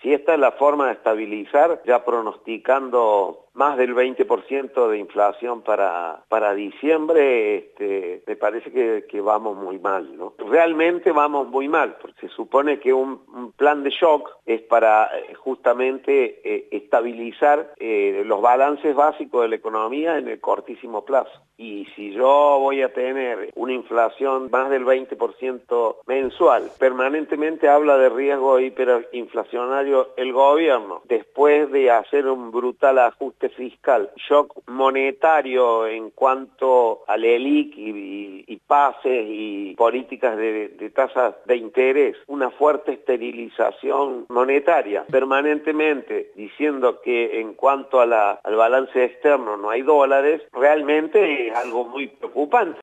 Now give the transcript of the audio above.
Si esta es la forma de estabilizar, ya pronosticando más del 20% de inflación para diciembre, me parece que vamos muy mal, ¿no? Realmente vamos muy mal, porque se supone que un plan de shock es para justamente estabilizar los balances básicos de la economía en el cortísimo plazo. Y si yo voy a tener una inflación más del 20% mensual, permanentemente habla de riesgo hiperinflacionario el gobierno, después de hacer un brutal ajuste fiscal, shock monetario en cuanto al ELIC y pases y políticas de tasas de interés, una fuerte esterilización monetaria, permanentemente diciendo que en cuanto al balance externo no hay dólares, realmente es algo muy preocupante.